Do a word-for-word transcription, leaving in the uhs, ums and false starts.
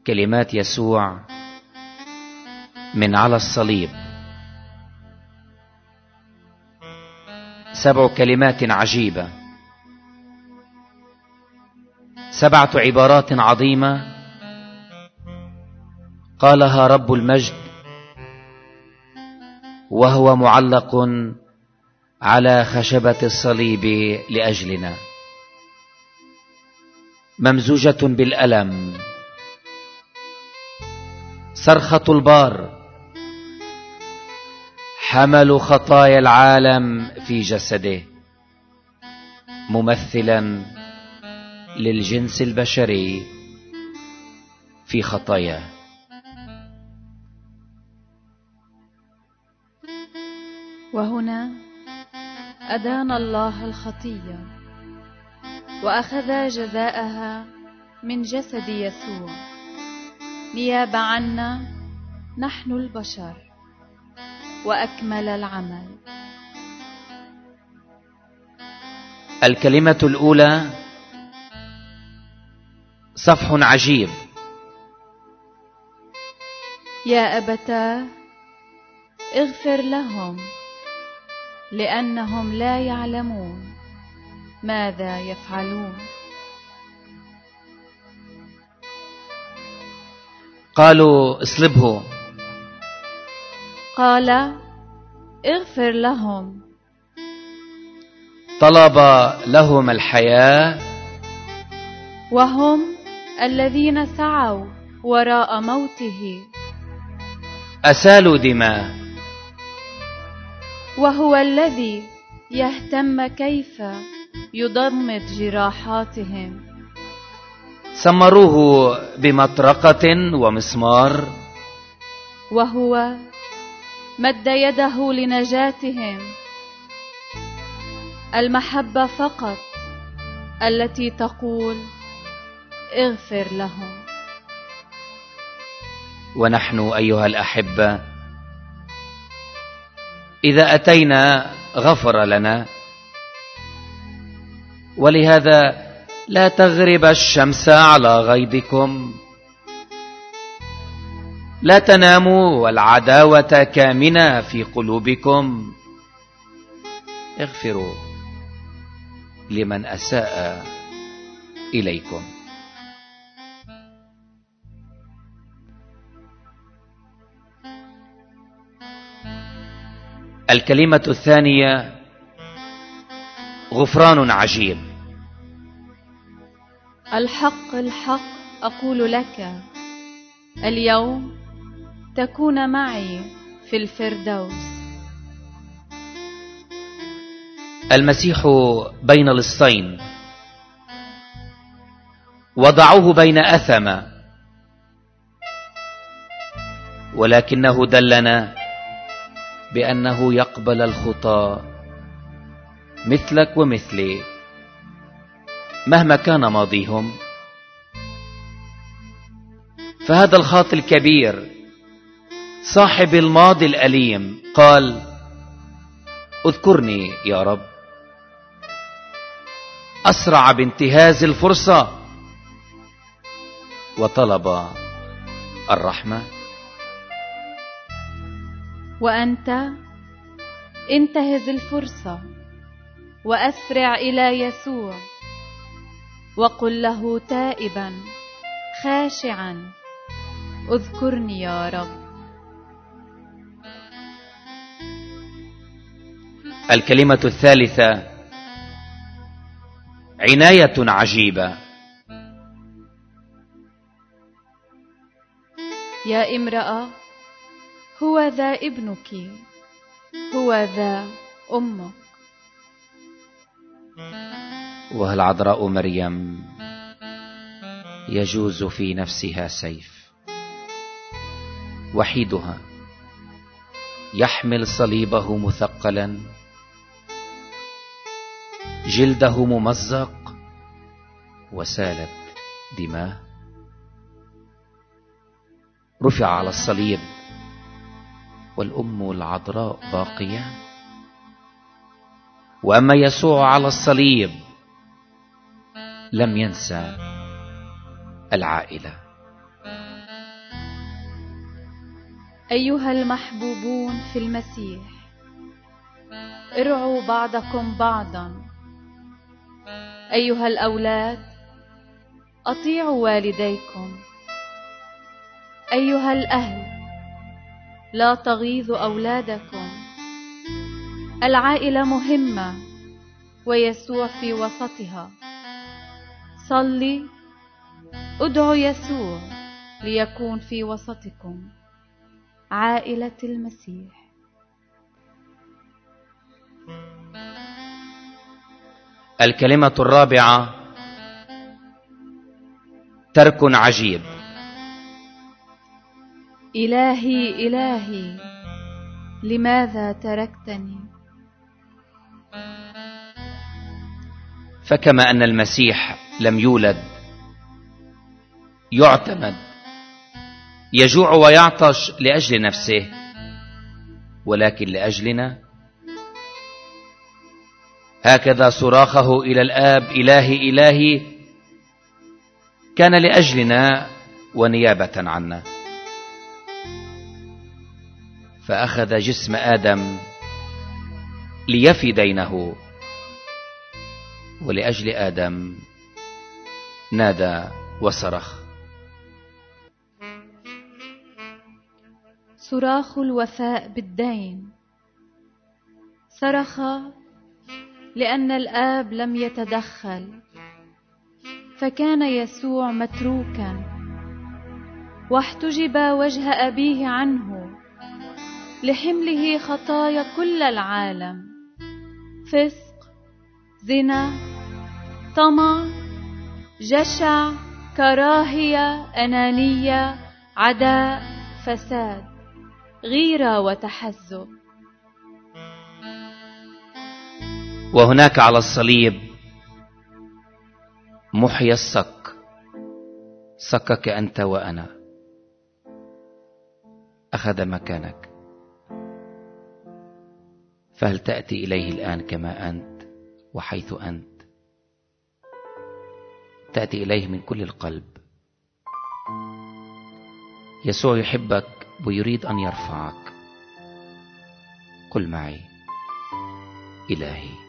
كلمات يسوع من على الصليب. سبع كلمات عجيبة، سبعة عبارات عظيمة قالها رب المجد وهو معلق على خشبة الصليب لأجلنا، ممزوجة بالألم، صرخة البار، حمل خطايا العالم في جسده، ممثلا للجنس البشري في خطاياه. وهنا أدان الله الخطية وأخذ جزاءها من جسد يسوع نيابة عنا نحن البشر، وأكمل العمل. الكلمة الأولى صفح عجيب. يا أبتاه اغفر لهم لأنهم لا يعلمون ماذا يفعلون. قالوا اصلبه، قال اغفر لهم. طلب لهم الحياة وهم الذين سعوا وراء موته، أسالوا دماء، وهو الذي يهتم كيف يضمد جراحاتهم. سمروه بمطرقة ومسمار، وهو مد يده لنجاتهم. المحبة فقط التي تقول اغفر لهم. ونحن أيها الأحبة إذا أتينا غفر لنا، ولهذا لا تغرب الشمس على غيظكم، لا تناموا والعداوة كامنة في قلوبكم، اغفروا لمن أساء إليكم. الكلمة الثانية غفران عجيب. الحق الحق أقول لك اليوم تكون معي في الفردوس. المسيح بين لصين، وضعوه بين أثمة، ولكنه دلنا بأنه يقبل الخطاة مثلك ومثلي مهما كان ماضيهم. فهذا الخاطئ الكبير صاحب الماضي الأليم قال اذكرني يا رب. أسرع بانتهاز الفرصة وطلب الرحمة. وأنت انتهز الفرصة وأسرع إلى يسوع وقل له تائبا خاشعا اذكرني يا رب. الكلمة الثالثة عناية عجيبة. يا امرأة هو ذا ابنك، هو ذا أمك. وهل عذراء مريم يجوز في نفسها سيف، وحيدها يحمل صليبه مثقلا، جلده ممزق وسالت دماء. رفع على الصليب والأم العذراء باقية، وأما يسوع على الصليب لم ينسى العائلة. أيها المحبوبون في المسيح، ارعوا بعضكم بعضا. أيها الأولاد، أطيعوا والديكم. أيها الأهل، لا تغيظوا أولادكم. العائلة مهمة ويسوع في وسطها. صلي، ادعوا يسوع ليكون في وسطكم. عائلة المسيح. الكلمة الرابعة: ترك عجيب. إلهي إلهي، لماذا تركتني؟ فكما أن المسيح لم يولد يعتمد يجوع ويعطش لأجل نفسه، ولكن لأجلنا، هكذا صراخه إلى الآب: إلهي إلهي، كان لأجلنا ونيابة عنا. فأخذ جسم آدم ليفي دينه، ولأجل آدم نادى وصرخ. صراخ الوفاء بالدين. صرخ لأن الآب لم يتدخل، فكان يسوع متروكا، واحتجب وجه أبيه عنه لحمله خطايا كل العالم: فسق، زنا، طمع، جشع، كراهية، أنانية، عداء، فساد، غيرة وتحزب. وهناك على الصليب محيا الصك، صكك أنت وأنا، أخذ مكانك. فهل تأتي إليه الآن كما أنت وحيث أنت؟ تأتي إليه من كل القلب. يسوع يحبك ويريد أن يرفعك. قل معي: إلهي.